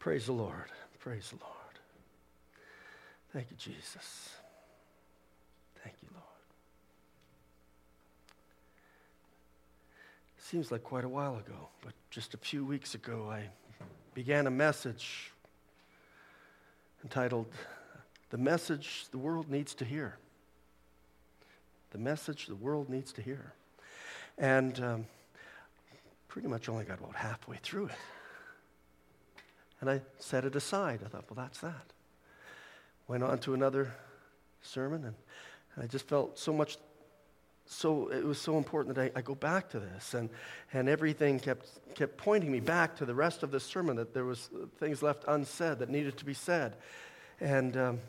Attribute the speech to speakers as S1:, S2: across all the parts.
S1: Praise the Lord. Praise the Lord. Thank you, Jesus. Thank you, Lord. Seems like quite a while ago, but just a few weeks ago, I began a message entitled, "The Message the World Needs to Hear." The message the world needs to hear. And pretty much only got about halfway through it. And I set it aside. I thought, well, that's that. Went on to another sermon, and I just felt it was so important that I go back to this. And everything kept pointing me back to the rest of the sermon, that there was things left unsaid that needed to be said. And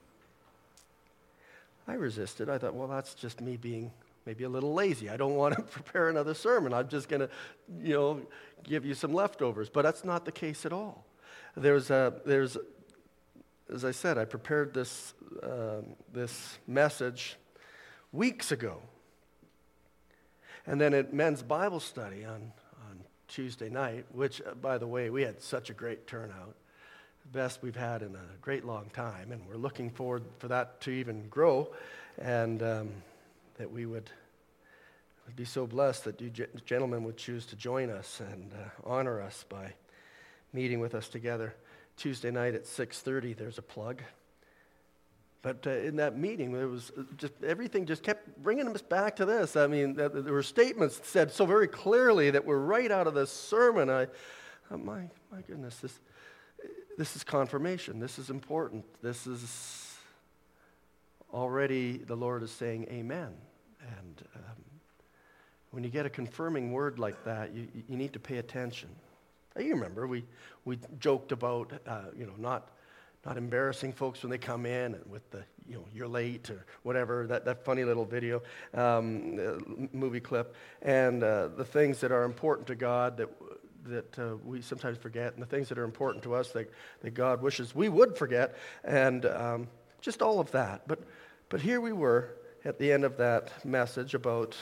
S1: I resisted. I thought, well, that's just me being maybe a little lazy. I don't want to prepare another sermon. I'm just going to, give you some leftovers. But that's not the case at all. There's, as I said, I prepared this message weeks ago. And then at men's Bible study on Tuesday night, which, by the way, we had such a great turnout. The best we've had in a great long time, and we're looking forward for that to even grow, and that we would be so blessed that you gentlemen would choose to join us and honor us by meeting with us together. Tuesday night at 6:30, there's a plug. But in that meeting, there was everything just kept bringing us back to this. I mean, there were statements said so very clearly that were right out of this sermon. My goodness, this is confirmation. This is important. This is already the Lord is saying amen. And when you get a confirming word like that, you need to pay attention. Now, you remember we joked about not embarrassing folks when they come in and with the you're late or whatever, that funny little video movie clip, and the things that are important to God that we sometimes forget, and the things that are important to us that God wishes we would forget, and just all of that. But here we were at the end of that message about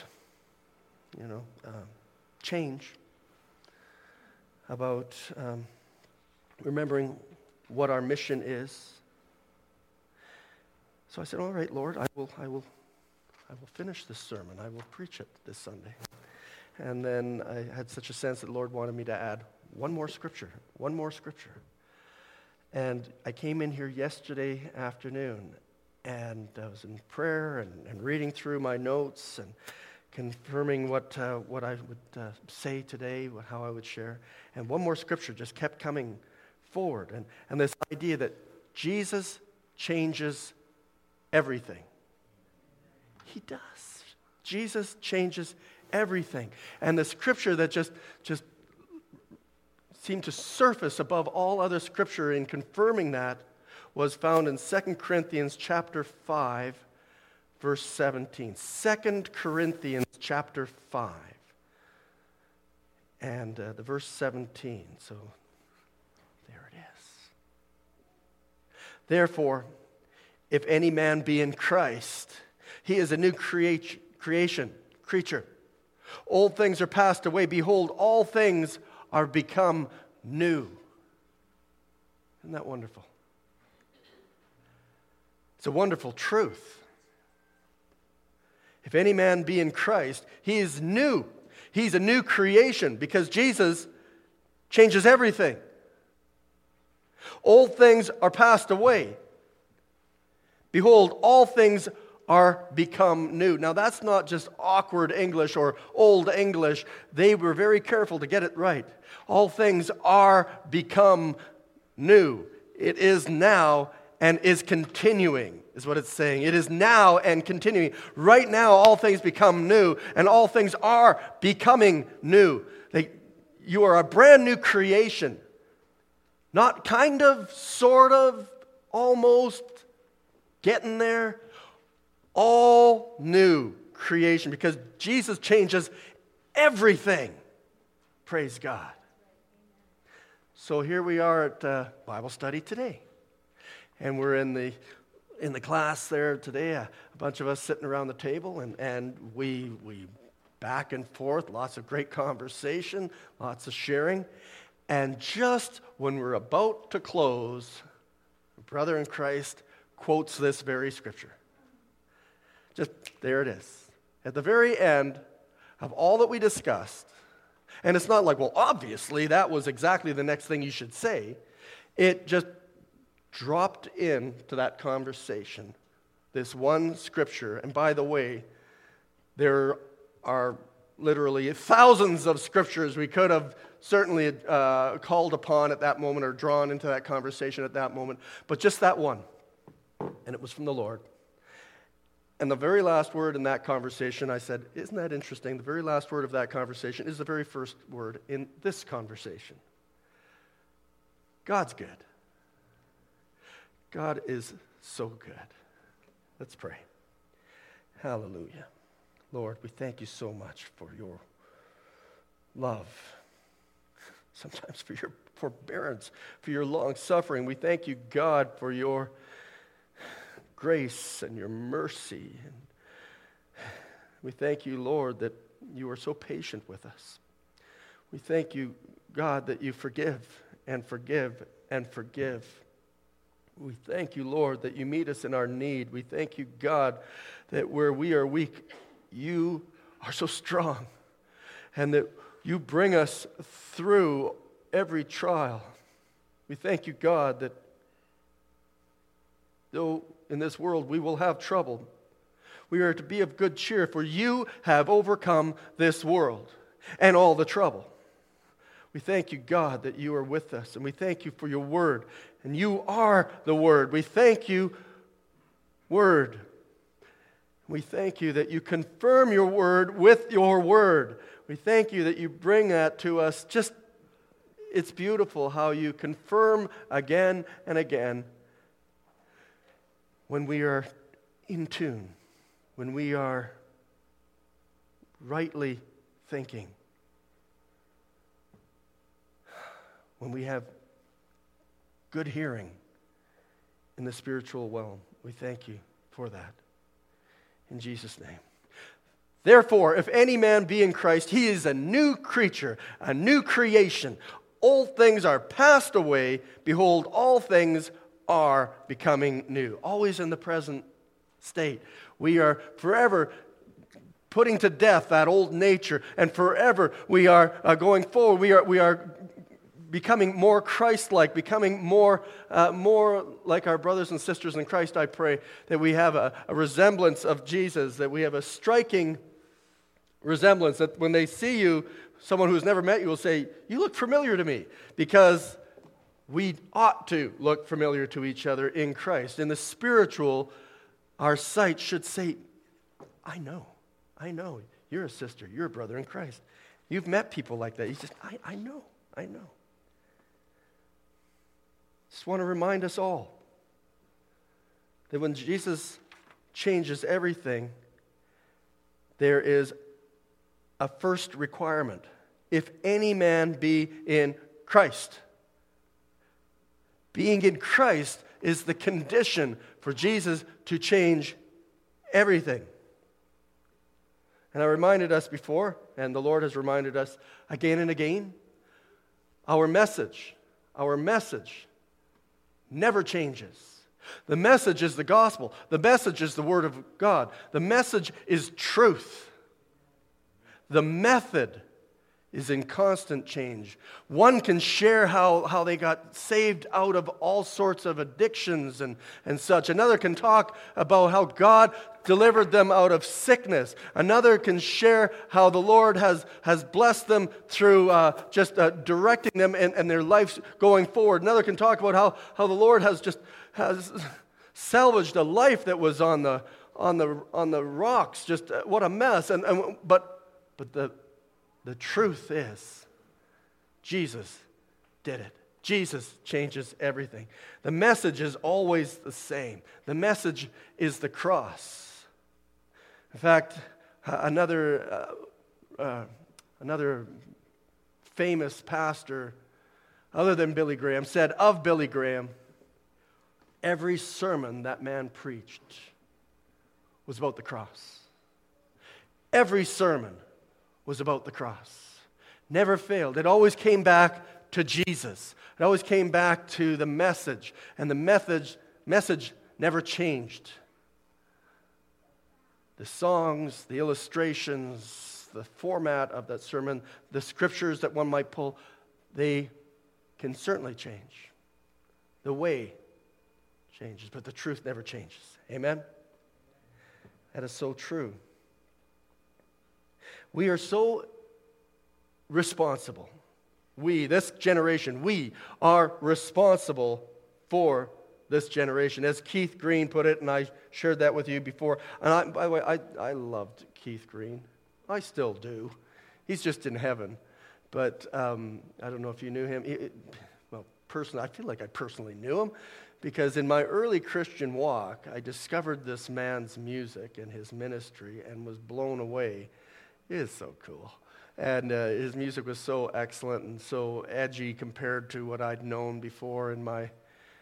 S1: change, about remembering what our mission is. So I said, all right, Lord, I will finish this sermon. I will preach it this Sunday. And then I had such a sense that the Lord wanted me to add one more scripture. And I came in here yesterday afternoon, and I was in prayer and reading through my notes and confirming what I would say today, how I would share. And one more scripture just kept coming forward. And this idea that Jesus changes everything. He does. Jesus changes everything. And the scripture that just seemed to surface above all other scripture in confirming that was found in 2 Corinthians chapter 5, verse 17. 2 Corinthians chapter 5. And the verse 17. So there it is. Therefore, if any man be in Christ, he is a new creature. Old things are passed away. Behold, all things are become new. Isn't that wonderful? It's a wonderful truth. If any man be in Christ, he is new. He's a new creation because Jesus changes everything. Old things are passed away. Behold, all things are become new. Now, that's not just awkward English or old English. They were very careful to get it right. All things are become new. It is now and is continuing, is what it's saying. It is now and continuing. Right now, all things become new, and all things are becoming new. You are a brand new creation. Not kind of, sort of, almost, getting there. All new creation, because Jesus changes everything. Praise God. So here we are at Bible study today. And we're in the class there today, a bunch of us sitting around the table, and we back and forth, lots of great conversation, lots of sharing. And just when we're about to close, a brother in Christ quotes this very scripture. Just there it is. At the very end of all that we discussed, and it's not like, well, obviously that was exactly the next thing you should say. It just dropped into that conversation, this one scripture. And by the way, there are literally thousands of scriptures we could have certainly called upon at that moment or drawn into that conversation at that moment, but just that one. And it was from the Lord. And the very last word in that conversation, I said, isn't that interesting? The very last word of that conversation is the very first word in this conversation. God's good. God is so good. Let's pray. Hallelujah. Lord, we thank you so much for your love, sometimes for your forbearance, for your long suffering. We thank you, God, for your grace and your mercy. And we thank you, Lord, that you are so patient with us. We thank you, God, that you forgive and forgive and forgive. We thank you, Lord, that you meet us in our need. We thank you, God, that where we are weak, you are so strong, and that you bring us through every trial. We thank you, God, that though in this world we will have trouble, we are to be of good cheer, for you have overcome this world and all the trouble. We thank you, God, that you are with us, and we thank you for your word, and you are the word. We thank you, word. We thank you that you confirm your word with your word. We thank you that you bring that to us. Just, it's beautiful how you confirm again and again when we are in tune, when we are rightly thinking, when we have good hearing in the spiritual realm. We thank you for that. In Jesus' name. Therefore, if any man be in Christ, he is a new creature, a new creation. Old things are passed away. Behold, all things are becoming new. Always in the present state. We are forever putting to death that old nature, and forever we are going forward. We are becoming more Christ-like, becoming more like our brothers and sisters in Christ. I pray that we have a resemblance of Jesus, that we have a striking resemblance, that when they see you, someone who's never met you will say, you look familiar to me, because we ought to look familiar to each other in Christ. In the spiritual, our sight should say, I know, you're a sister, you're a brother in Christ. You've met people like that. You just, I know. Just want to remind us all that when Jesus changes everything, there is a first requirement. If any man be in Christ. Being in Christ is the condition for Jesus to change everything. And I reminded us before, and the Lord has reminded us again and again, our message never changes. The message is the gospel. The message is the word of God. The message is truth. The method is in constant change. One can share how they got saved out of all sorts of addictions and such. Another can talk about how God delivered them out of sickness. Another can share how the Lord has blessed them through just directing them and their lives going forward. Another can talk about how the Lord has salvaged a life that was on the rocks. Just what a mess. But the truth is, Jesus did it. Jesus changes everything. The message is always the same. The message is the cross. In fact, another famous pastor, other than Billy Graham, said of Billy Graham, every sermon that man preached was about the cross. Every sermon was about the cross. Never failed. It always came back to Jesus. It always came back to the message, and the message never changed. The songs, the illustrations, the format of that sermon, the scriptures that one might pull, they can certainly change. The way changes, but the truth never changes. Amen? That is so true. We are so responsible. We, this generation, we are responsible for this generation. As Keith Green put it, and I shared that with you before. And by the way, I loved Keith Green. I still do. He's just in heaven. But I don't know if you knew him. Personally, I feel like I personally knew him, because in my early Christian walk, I discovered this man's music and his ministry and was blown away. It is so cool. And his music was so excellent and so edgy compared to what I'd known before in my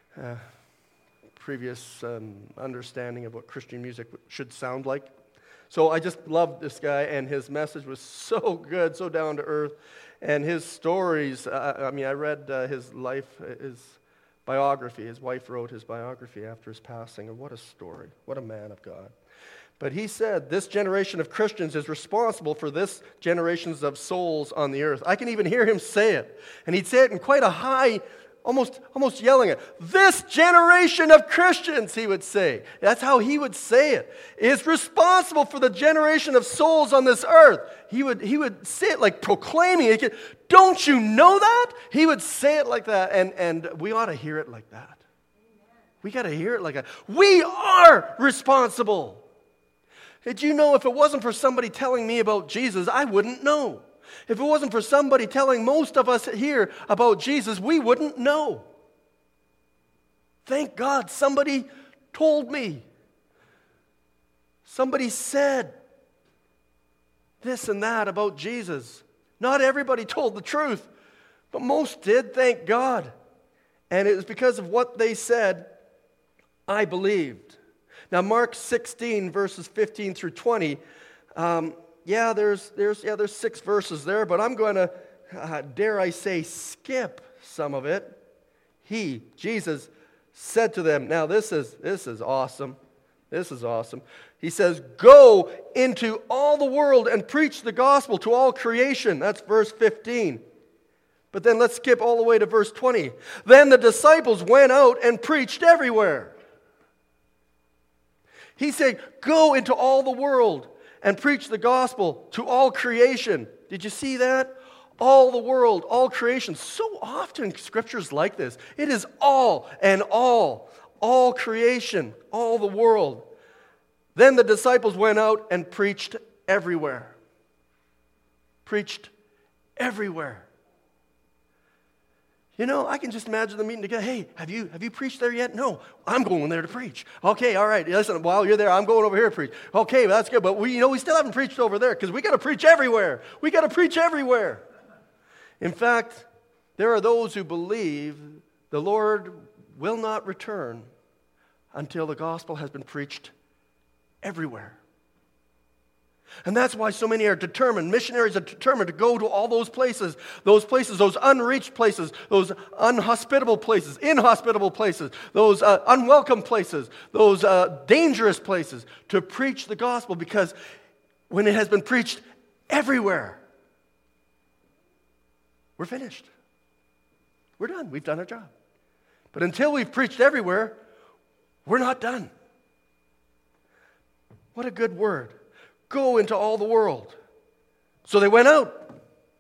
S1: previous understanding of what Christian music should sound like. So I just loved this guy, and his message was so good, so down to earth. And his stories, I read his life, his biography. His wife wrote his biography after his passing. And what a story. What a man of God. But he said, this generation of Christians is responsible for this generations of souls on the earth. I can even hear him say it. And he'd say it in quite a high, almost yelling it. This generation of Christians, he would say. That's how he would say it. Is responsible for the generation of souls on this earth. He would say it like proclaiming it. Don't you know that? He would say it like that. And we ought to hear it like that. We got to hear it like that. We are responsible. Did you know if it wasn't for somebody telling me about Jesus, I wouldn't know. If it wasn't for somebody telling most of us here about Jesus, we wouldn't know. Thank God somebody told me. Somebody said this and that about Jesus. Not everybody told the truth, but most did, thank God. And it was because of what they said, I believed. Now, Mark 16, verses 15 through 20, there's 6 verses there, but I'm going to, dare I say, skip some of it. Jesus, said to them, now this is awesome. This is awesome. He says, go into all the world and preach the gospel to all creation. That's verse 15. But then let's skip all the way to verse 20. Then the disciples went out and preached everywhere. He said, go into all the world and preach the gospel to all creation. Did you see that? All the world, all creation. So often scriptures like this. It is all and all creation, all the world. Then the disciples went out and preached everywhere. Preached everywhere. You know, I can just imagine the meeting together. Hey, have you preached there yet? No, I'm going there to preach. Okay, all right. Listen, while you're there, I'm going over here to preach. Okay, well, that's good. But we still haven't preached over there because we got to preach everywhere. We got to preach everywhere. In fact, there are those who believe the Lord will not return until the gospel has been preached everywhere. And that's why so many are determined, missionaries are determined to go to all those places, those unreached places, those unhospitable places, inhospitable places, those unwelcome places, those dangerous places, to preach the gospel, because when it has been preached everywhere, we're finished. We're done. We've done our job. But until we've preached everywhere, we're not done. What a good word. Go into all the world. So they went out.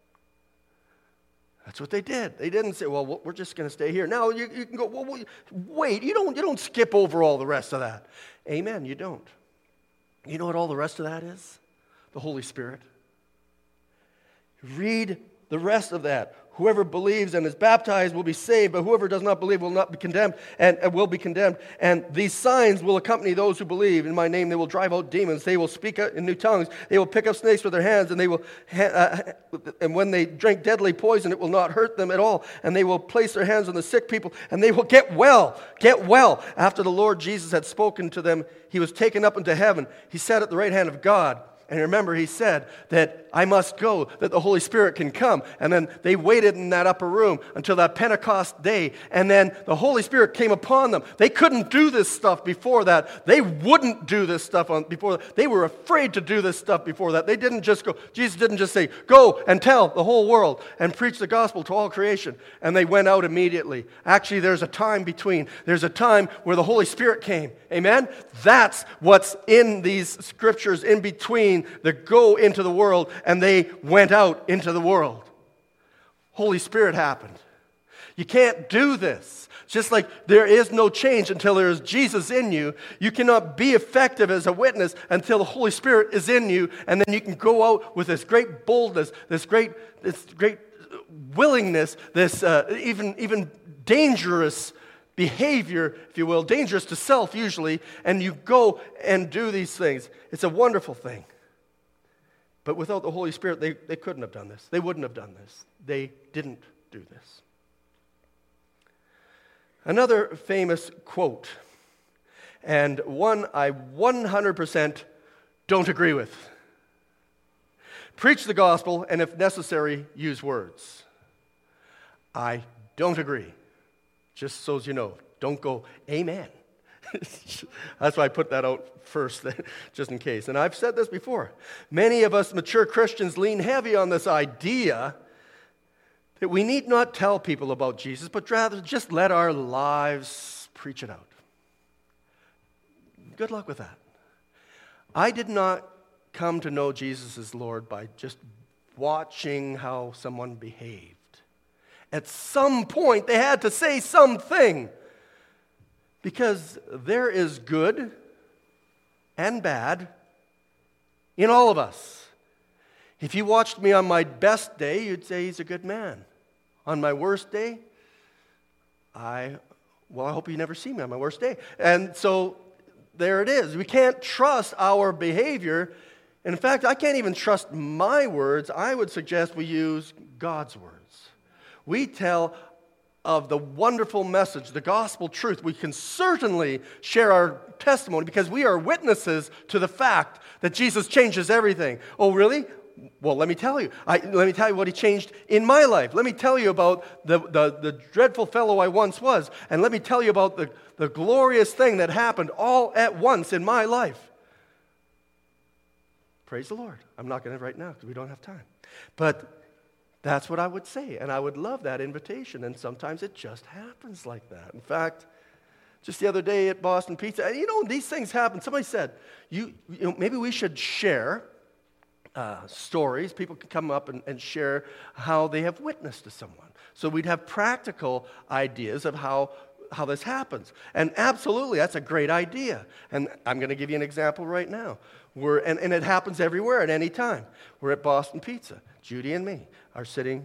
S1: That's what they did. They didn't say, well, we're just going to stay here. Now you can go, well, wait, you don't skip over all the rest of that. Amen, you don't. You know what all the rest of that is? The Holy Spirit. Read the rest of that. Whoever believes and is baptized will be saved, but whoever does not believe will not be condemned and will be condemned. And these signs will accompany those who believe. In my name they will drive out demons. They will speak in new tongues. They will pick up snakes with their hands, and and when they drink deadly poison, it will not hurt them at all. And they will place their hands on the sick people, and they will get well. Get well. After the Lord Jesus had spoken to them, he was taken up into heaven. He sat at the right hand of God. And remember, he said that I must go, that the Holy Spirit can come. And then they waited in that upper room until that Pentecost day. And then the Holy Spirit came upon them. They couldn't do this stuff before that. They wouldn't do this stuff before that. They were afraid to do this stuff before that. They didn't just go, Jesus didn't just say, go and tell the whole world and preach the gospel to all creation. And they went out immediately. Actually, there's a time between. There's a time where the Holy Spirit came. Amen? That's what's in these scriptures in between the go into the world and they went out into the world. Holy Spirit happened. You can't do this. Just like there is no change until there is Jesus in you, you cannot be effective as a witness until the Holy Spirit is in you, and then you can go out with this great boldness, this great willingness, this even dangerous behavior, if you will, dangerous to self usually, and you go and do these things. It's a wonderful thing. But without the Holy Spirit, they couldn't have done this. They wouldn't have done this. They didn't do this. Another famous quote, and one I 100% don't agree with. Preach the gospel, and if necessary, use words. I don't agree. Just so as you know, don't go, amen. That's why I put that out first, just in case. And I've said this before. Many of us mature Christians lean heavy on this idea that we need not tell people about Jesus, but rather just let our lives preach it out. Good luck with that. I did not come to know Jesus as Lord by just watching how someone behaved. At some point, they had to say something. Because there is good and bad in all of us. If you watched me on my best day, you'd say he's a good man. On my worst day, I hope you never see me on my worst day. And so there it is. We can't trust our behavior. And in fact, I can't even trust my words. I would suggest we use God's words. We tell of the wonderful message, the gospel truth. We can certainly share our testimony because we are witnesses to the fact that Jesus changes everything. Oh, really? Well, let me tell you. Let me tell you what he changed in my life. Let me tell you about the dreadful fellow I once was. And let me tell you about the glorious thing that happened all at once in my life. Praise the Lord. I'm not going to right now because we don't have time. But that's what I would say, and I would love that invitation, and sometimes it just happens like that. In fact, just the other day at Boston Pizza, these things happen. Somebody said, maybe we should share stories. People can come up and share how they have witnessed to someone. So we'd have practical ideas of how this happens. And absolutely, that's a great idea. And I'm going to give you an example right now. And it happens everywhere at any time. We're at Boston Pizza. Judy and I are sitting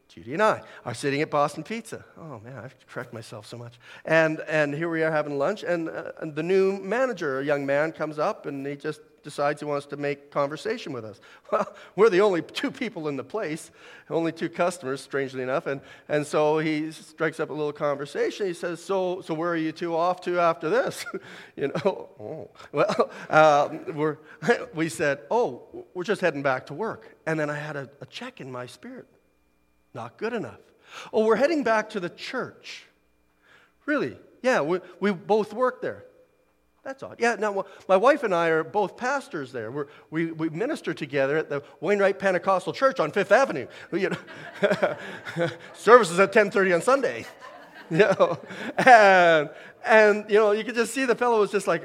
S1: at Boston Pizza. Oh, man, I have to correct myself so much. And here we are having lunch, and the new manager, a young man, comes up, and he just decides he wants to make conversation with us. Well, we're the only two people in the place, only two customers, strangely enough, and so he strikes up a little conversation. He says, so where are you two off to after this? We said, we're just heading back to work. And then I had a check in my spirit. Not good enough. Oh, we're heading back to the church. Really? Yeah, we both work there. That's odd. Yeah, now my wife and I are both pastors there. We minister together at the Wainwright Pentecostal Church on Fifth Avenue. Services at 10:30 on Sunday. And you could just see the fellow was just like,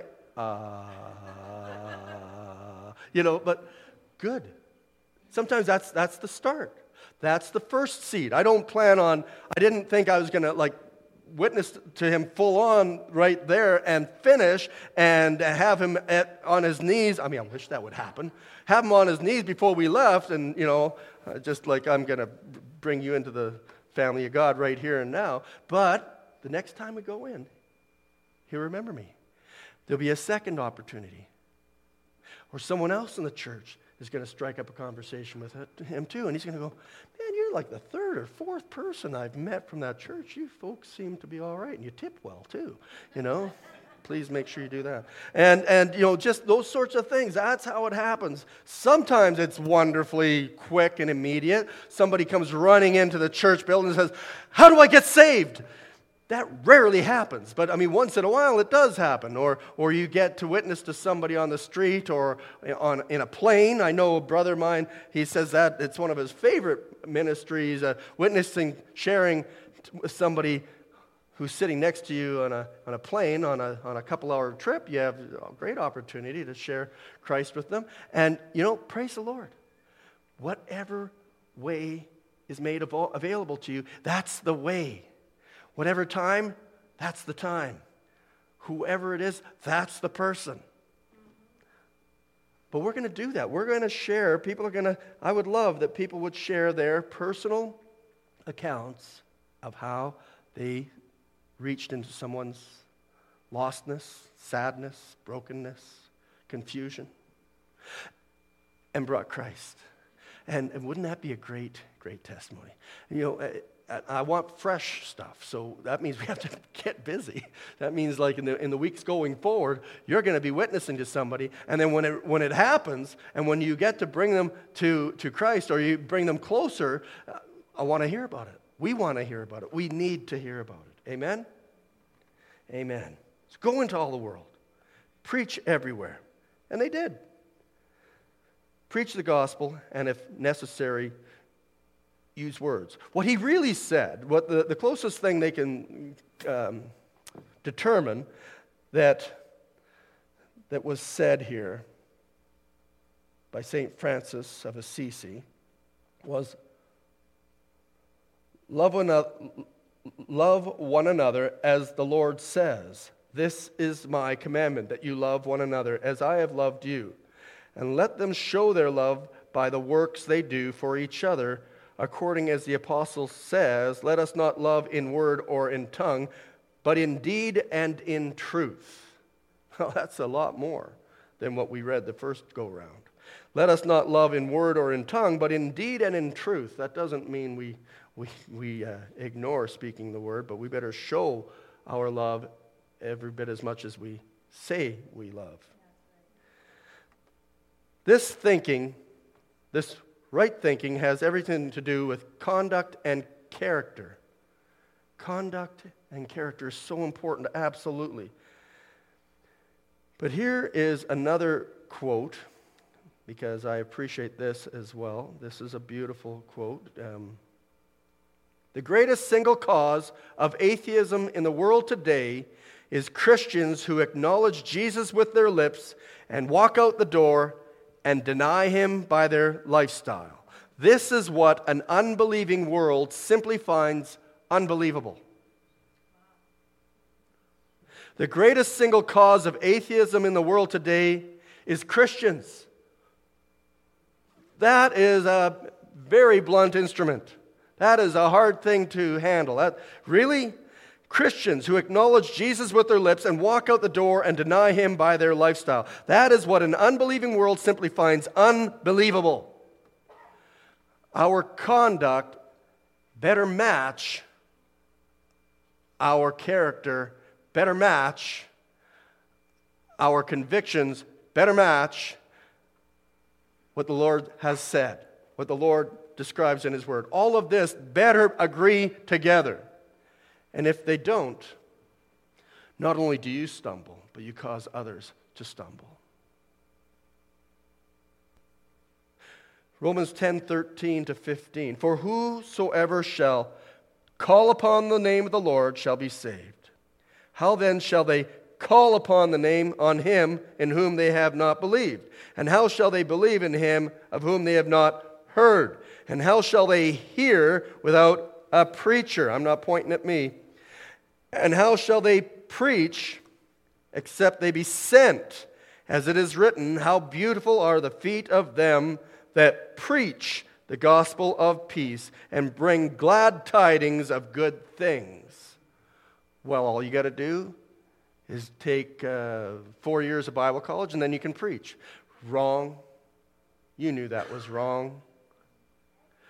S1: but good. Sometimes that's the start. That's the first seed. I didn't think I was going to witness to him full on right there and finish and have him on his knees. I mean, I wish that would happen. Have him on his knees before we left and, just like I'm going to bring you into the family of God right here and now. But the next time we go in, he'll remember me. There'll be a second opportunity. Or someone else in the church is going to strike up a conversation with him too. And he's going to go, man, you're like the third or fourth person I've met from that church. You folks seem to be all right. And you tip well too, Please make sure you do that. And just those sorts of things. That's how it happens. Sometimes it's wonderfully quick and immediate. Somebody comes running into the church building and says, "How do I get saved?" That rarely happens, but once in a while it does happen. Or you get to witness to somebody on the street or in a plane. I know a brother of mine, he says that it's one of his favorite ministries, witnessing, sharing with somebody who's sitting next to you on a plane on a couple-hour trip. You have a great opportunity to share Christ with them. And, praise the Lord. Whatever way is made available to you, that's the way. Whatever time, that's the time. Whoever it is, that's the person. But we're going to do that. We're going to share. I would love that people would share their personal accounts of how they reached into someone's lostness, sadness, brokenness, confusion, and brought Christ. And wouldn't that be a great, great testimony? I want fresh stuff, so that means we have to get busy. That means like in the weeks going forward, you're going to be witnessing to somebody, and then when it happens, and when you get to bring them to Christ, or you bring them closer, I want to hear about it. We want to hear about it. We need to hear about it. Amen? Amen. So go into all the world. Preach everywhere. And they did. Preach the gospel, and if necessary, use words. What he really said, what the closest thing they can determine that was said here by St. Francis of Assisi was, love one another as the Lord says. This is my commandment, that you love one another as I have loved you. And let them show their love by the works they do for each other, according as the apostle says, let us not love in word or in tongue, but in deed and in truth. Well, that's a lot more than what we read the first go-round. Let us not love in word or in tongue, but in deed and in truth. That doesn't mean we ignore speaking the word, but we better show our love every bit as much as we say we love. This thinking, this right thinking, has everything to do with conduct and character. Conduct and character is so important, absolutely. But here is another quote, because I appreciate this as well. This is a beautiful quote. The greatest single cause of atheism in the world today is Christians who acknowledge Jesus with their lips and walk out the door and deny him by their lifestyle. This is what an unbelieving world simply finds unbelievable. The greatest single cause of atheism in the world today is Christians. That is a very blunt instrument. That is a hard thing to handle. Really? Christians who acknowledge Jesus with their lips and walk out the door and deny him by their lifestyle. That is what an unbelieving world simply finds unbelievable. Our conduct better match our character, better match our convictions, better match what the Lord has said, what the Lord describes in his word. All of this better agree together. And if they don't, not only do you stumble, but you cause others to stumble. Romans 10:13-15. For whosoever shall call upon the name of the Lord shall be saved. How then shall they call upon the name on him in whom they have not believed? And how shall they believe in him of whom they have not heard? And how shall they hear without a preacher? I'm not pointing at me. And how shall they preach except they be sent? As it is written, how beautiful are the feet of them that preach the gospel of peace and bring glad tidings of good things. Well, all you got to do is take 4 years of Bible college and then you can preach. Wrong. You knew that was wrong.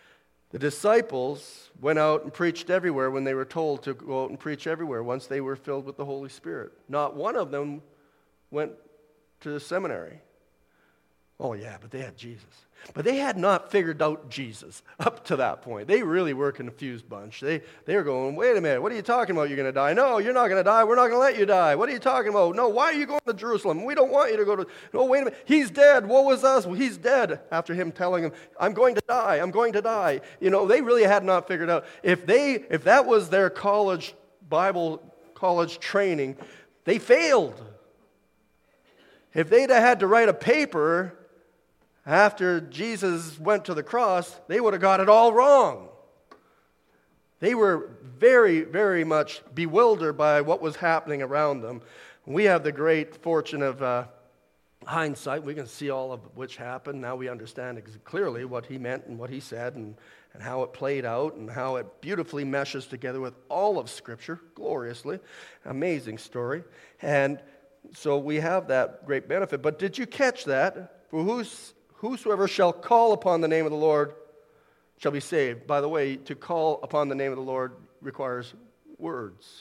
S1: The disciples went out and preached everywhere when they were told to go out and preach everywhere once they were filled with the Holy Spirit. Not one of them went to the seminary. Oh yeah, but they had Jesus. But they had not figured out Jesus up to that point. They really were a confused bunch. They were going, wait a minute, what are you talking about? You're going to die? No, you're not going to die. We're not going to let you die. What are you talking about? No, why are you going to Jerusalem? We don't want you to go to... No, wait a minute. He's dead. Woe is us. Well, he's dead. After him telling him, I'm going to die. I'm going to die. You know, they really had not figured out. If that was their Bible college training, they failed. If they'd have had to write a paper after Jesus went to the cross, they would have got it all wrong. They were very, very much bewildered by what was happening around them. We have the great fortune of hindsight. We can see all of which happened. Now we understand clearly what he meant and what he said and how it played out and how it beautifully meshes together with all of Scripture, gloriously. Amazing story. And so we have that great benefit. But did you catch that? For whosoever shall call upon the name of the Lord shall be saved. By the way, to call upon the name of the Lord requires words.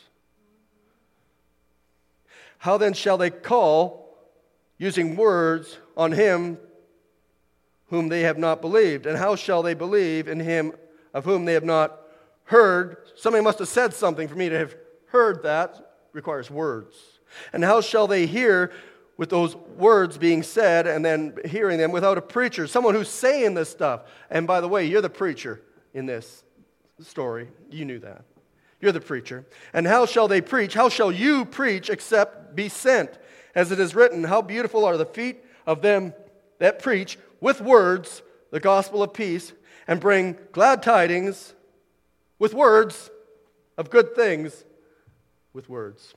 S1: How then shall they call, using words, on him whom they have not believed? And how shall they believe in him of whom they have not heard? Somebody must have said something for me to have heard that. Requires words. And how shall they hear with those words being said and then hearing them without a preacher, someone who's saying this stuff? And by the way, you're the preacher in this story. You knew that. You're the preacher. And how shall they preach? How shall you preach except be sent? As it is written, how beautiful are the feet of them that preach with words the gospel of peace and bring glad tidings with words of good things with words.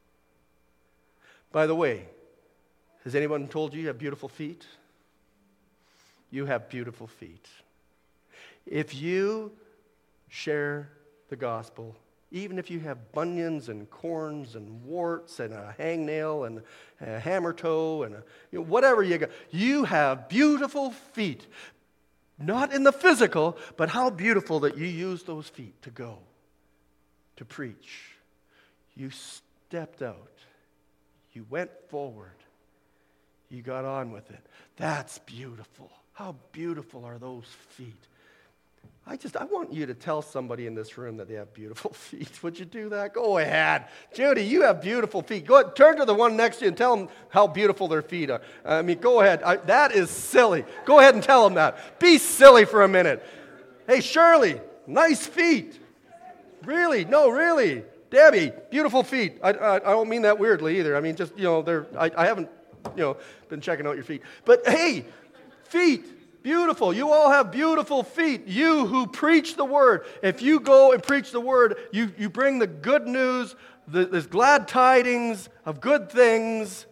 S1: By the way, has anyone told you you have beautiful feet? You have beautiful feet. If you share the gospel, even if you have bunions and corns and warts and a hangnail and a hammer toe and whatever you got, you have beautiful feet. Not in the physical, but how beautiful that you use those feet to go, to preach. You stepped out. You went forward. You got on with it. That's beautiful. How beautiful are those feet? I want you to tell somebody in this room that they have beautiful feet. Would you do that? Go ahead. Judy, you have beautiful feet. Go ahead, turn to the one next to you and tell them how beautiful their feet are. I mean, go ahead. That is silly. Go ahead and tell them that. Be silly for a minute. Hey, Shirley, nice feet. Really? No, really. Debbie, beautiful feet. I don't mean that weirdly either. I mean, just, I haven't, been checking out your feet. But hey, feet. Beautiful. You all have beautiful feet. You who preach the word. If you go and preach the word, you bring the good news, there's glad tidings of good things.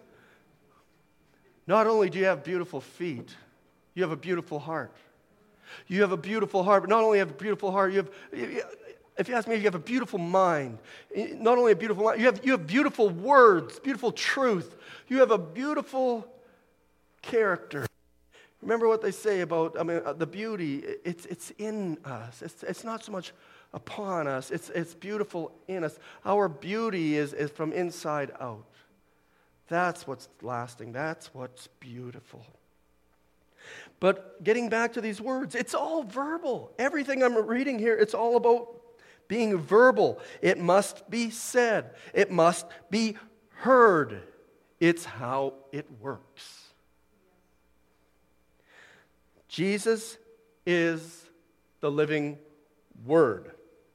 S1: Not only do you have beautiful feet, you have a beautiful heart. You have a beautiful heart, but not only have a beautiful heart, if you ask me, you have a beautiful mind. Not only a beautiful mind, you have beautiful words, beautiful truth. You have a beautiful character. Remember what they say about, the beauty, it's in us. It's not so much upon us. It's beautiful in us. Our beauty is from inside out. That's what's lasting. That's what's beautiful. But getting back to these words, it's all verbal. Everything I'm reading here, it's all about being verbal. It must be said. It must be heard. It's how it works. Jesus is the living Word.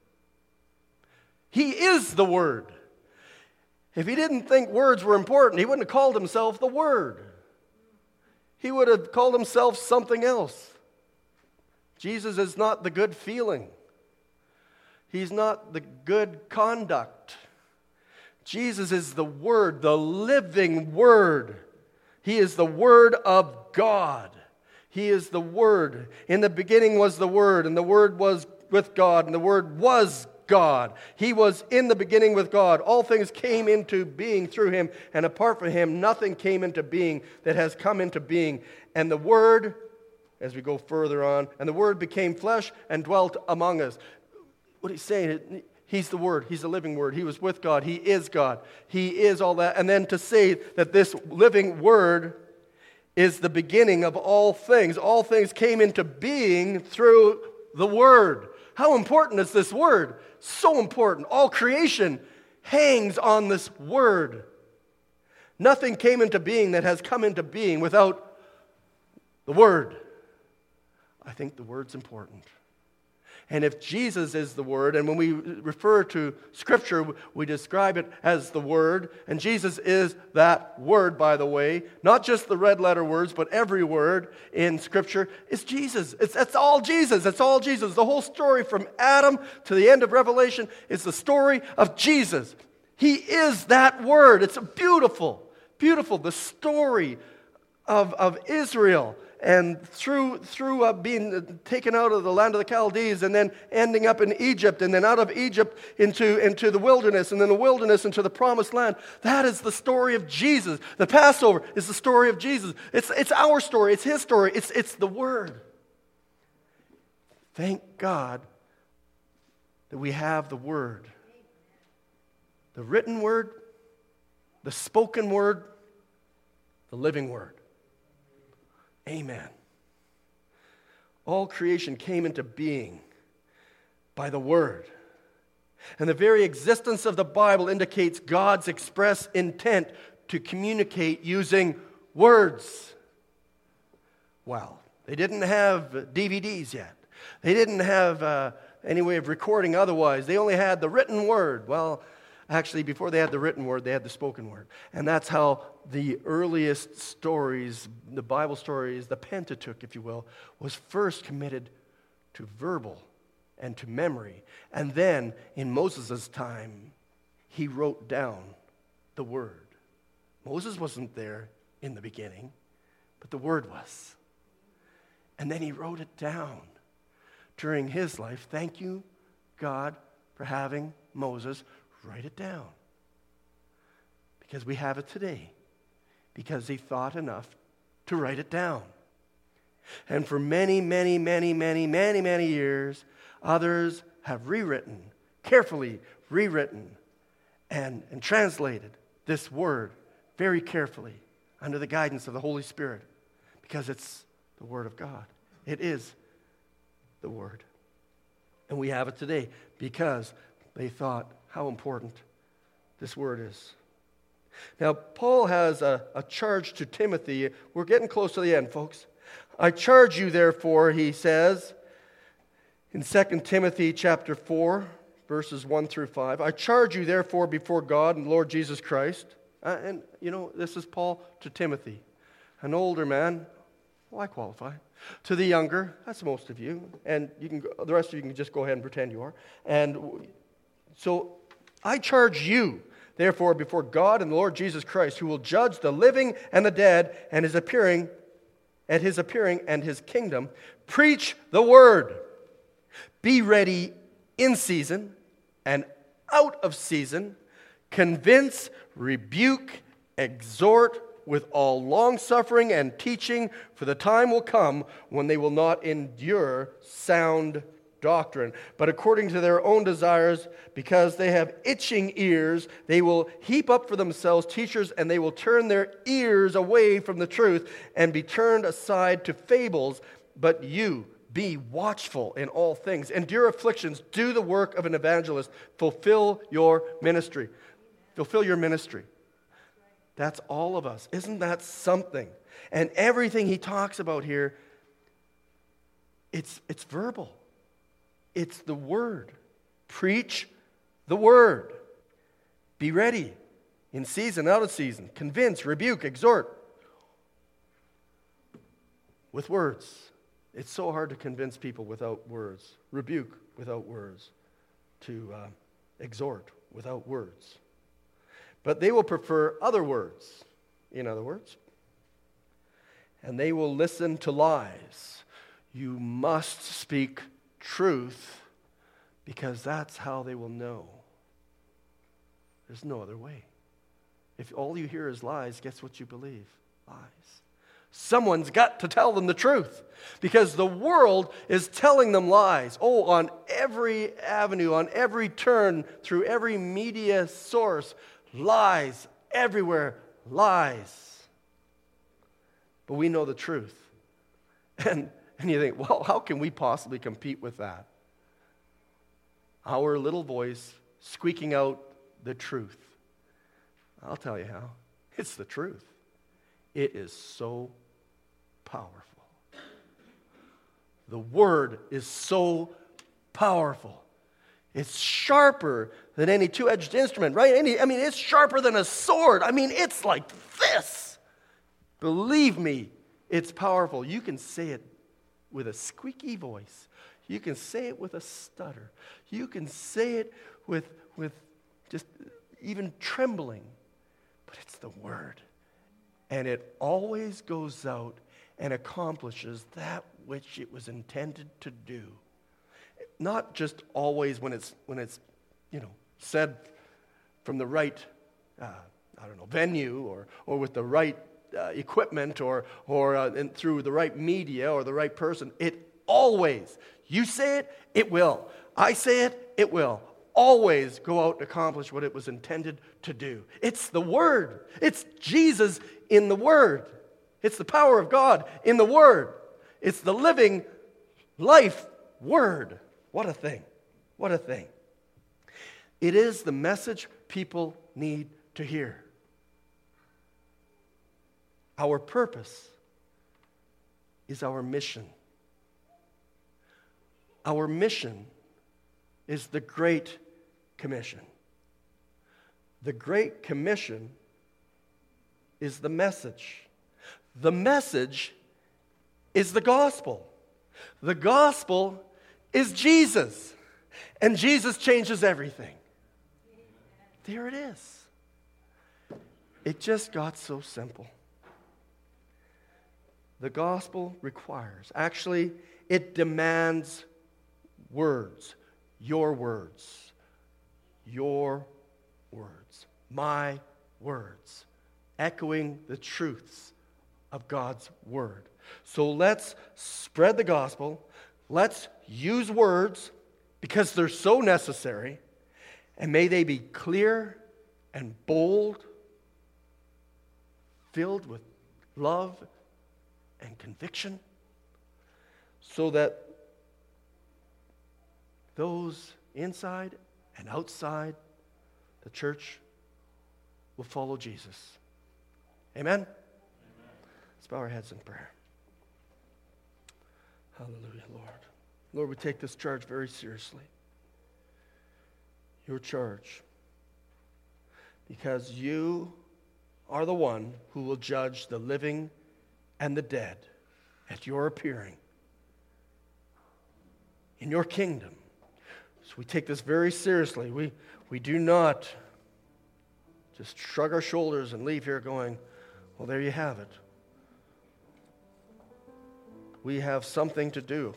S1: He is the Word. If he didn't think words were important, he wouldn't have called himself the Word. He would have called himself something else. Jesus is not the good feeling. He's not the good conduct. Jesus is the Word, the living Word. He is the Word of God. He is the Word. In the beginning was the Word, and the Word was with God, and the Word was God. He was in the beginning with God. All things came into being through him, and apart from him, nothing came into being that has come into being. And the Word as we go further on. And the Word became flesh and dwelt among us. What he's saying, He's the Word. He's the living Word. He was with God. He is God. He is all that. And then to say that this living Word is the beginning of all things. All things came into being through the Word. How important is this Word? So important. All creation hangs on this Word. Nothing came into being that has come into being without the Word. I think the Word's important. And if Jesus is the Word, and when we refer to Scripture, we describe it as the Word, and Jesus is that Word, by the way, not just the red letter words, but every word in Scripture is Jesus. It's all Jesus. It's all Jesus. The whole story from Adam to the end of Revelation is the story of Jesus. He is that Word. It's beautiful, beautiful. The story of Israel. And through being taken out of the land of the Chaldees and then ending up in Egypt and then out of Egypt into the wilderness and then the wilderness into the promised land. That is the story of Jesus. The Passover is the story of Jesus. It's our story. It's His story. It's the Word. Thank God that we have the Word. The written Word, the spoken Word, the living Word. Amen. All creation came into being by the Word. And the very existence of the Bible indicates God's express intent to communicate using words. Well, they didn't have DVDs yet. They didn't have any way of recording otherwise. They only had the written Word. Well, actually, before they had the written Word, they had the spoken Word. And that's how the earliest stories, the Bible stories, the Pentateuch, if you will, was first committed to verbal and to memory. And then, in Moses' time, he wrote down the Word. Moses wasn't there in the beginning, but the Word was. And then he wrote it down during his life. Thank you, God, for having Moses write it down. Because we have it today. Because he thought enough to write it down. And for many, many, many, many, many, many years, others have rewritten, carefully rewritten, and translated this Word very carefully under the guidance of the Holy Spirit. Because it's the Word of God. It is the Word. And we have it today because they thought how important this Word is. Now, Paul has a charge to Timothy. We're getting close to the end, folks. I charge you, therefore, he says, in 2 Timothy chapter 4, verses 1 through 5, I charge you, therefore, before God and Lord Jesus Christ. And, you know, this is Paul to Timothy, an older man. Well, I qualify. To the younger, that's most of you. And you can, the rest of you can just go ahead and pretend you are. And so I charge you, therefore, before God and the Lord Jesus Christ, who will judge the living and the dead, and His appearing and His kingdom, preach the Word. Be ready in season and out of season. Convince, rebuke, exhort with all long-suffering and teaching, for the time will come when they will not endure sound doctrine, but according to their own desires, because they have itching ears, they will heap up for themselves teachers, and they will turn their ears away from the truth and be turned aside to fables. But you, be watchful in all things, endure afflictions, do the work of an evangelist, fulfill your ministry. Fulfill your ministry. That's all of us. Isn't that something? And everything he talks about here, it's verbal. It's the Word. Preach the Word. Be ready in season, out of season. Convince, rebuke, exhort. With words. It's so hard to convince people without words. Rebuke without words. To exhort without words. But they will prefer other words. In other words. And they will listen to lies. You must speak truth, because that's how they will know. There's no other way. If all you hear is lies, guess what you believe? Lies. Someone's got to tell them the truth because the world is telling them lies. Oh, on every avenue, on every turn, through every media source, lies everywhere, lies. But we know the truth. And you think, well, how can we possibly compete with that? Our little voice squeaking out the truth. I'll tell you how. It's the truth. It is so powerful. The Word is so powerful. It's sharper than any two-edged instrument, right? It's sharper than a sword. It's like this. Believe me, it's powerful. You can say it with a squeaky voice. You can say it with a stutter. You can say it with just even trembling. But it's the Word. And it always goes out and accomplishes that which it was intended to do. Not just always when it's said from the right venue or with the right equipment or through the right media or the right person. It always, you say it, it will. I say it, it will. Always go out and accomplish what it was intended to do. It's the Word. It's Jesus in the Word. It's the power of God in the Word. It's the living life Word. What a thing. What a thing. It is the message people need to hear. Our purpose is our mission. Our mission is the Great Commission. The Great Commission is the message. The message is the gospel. The gospel is Jesus. And Jesus changes everything. There it is. It just got so simple. The gospel requires, actually, it demands words. Your words. Your words. My words. Echoing the truths of God's Word. So let's spread the gospel. Let's use words because they're so necessary. And may they be clear and bold, filled with love and conviction, so that those inside and outside the church will follow Jesus. Amen? Let's bow our heads in prayer. Hallelujah, Lord. Lord, we take this charge very seriously. Your charge. Because you are the one who will judge the living and the dead at your appearing in your kingdom. So we take this very seriously. We do not just shrug our shoulders and leave here going, well, there you have it. We have something to do.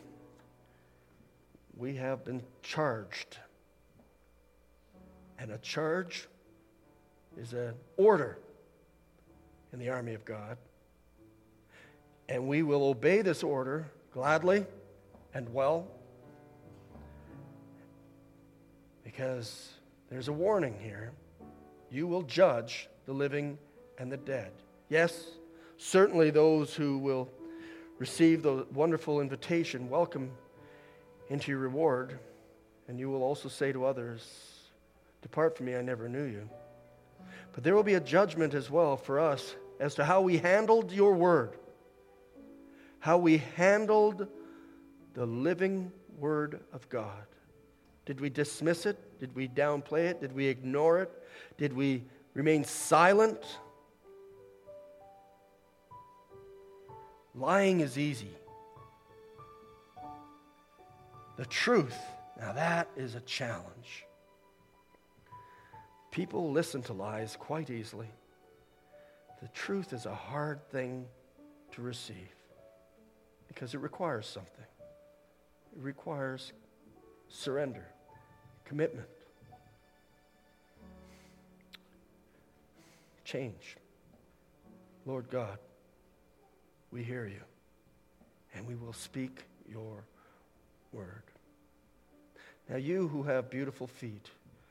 S1: We have been charged. And a charge is an order in the army of God. And we will obey this order gladly and well, because there's a warning here. You will judge the living and the dead. Yes, certainly those who will receive the wonderful invitation, welcome into your reward. And you will also say to others, depart from me, I never knew you. But there will be a judgment as well for us as to how we handled your word, how we handled the living Word of God. Did we dismiss it? Did we downplay it? Did we ignore it? Did we remain silent? Lying is easy. The truth, now that is a challenge. People listen to lies quite easily. The truth is a hard thing to receive because it requires something. It requires surrender, commitment, change. Lord God, we hear you, and we will speak your word. Now, you who have beautiful feet,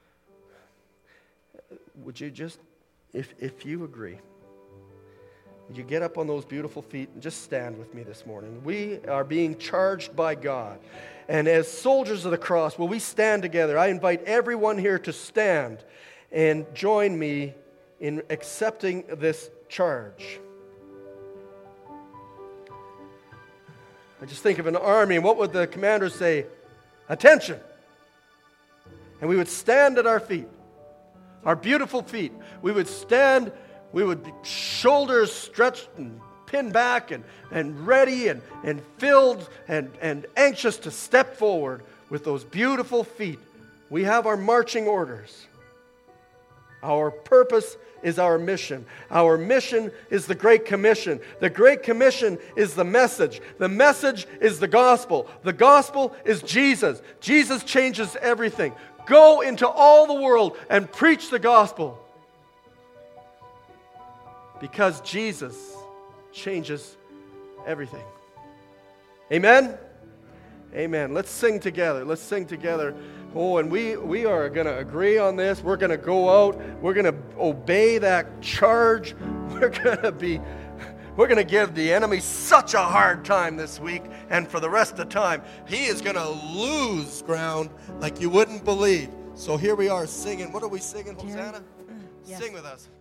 S1: would you just, if you agree, would you get up on those beautiful feet and just stand with me this morning? We are being charged by God. And as soldiers of the cross, will we stand together? I invite everyone here to stand and join me in accepting this charge. I just think of an army, and what would the commander say? Attention! And we would stand at our feet, our beautiful feet. We would stand, we would be shoulders stretched and pinned back and ready and filled and anxious to step forward with those beautiful feet. We have our marching orders. Our purpose is our mission. Our mission is the Great Commission. The Great Commission is the message. The message is the gospel. The gospel is Jesus. Jesus changes everything. Go into all the world and preach the gospel. Because Jesus changes everything. Amen? Amen. Let's sing together. Let's sing together. Oh, and we are going to agree on this. We're going to go out. We're going to obey that charge. We're going to give the enemy such a hard time this week and for the rest of the time. He is going to lose ground like you wouldn't believe. So here we are singing. What are we singing, Hosanna?
S2: Yes.
S1: Sing with us.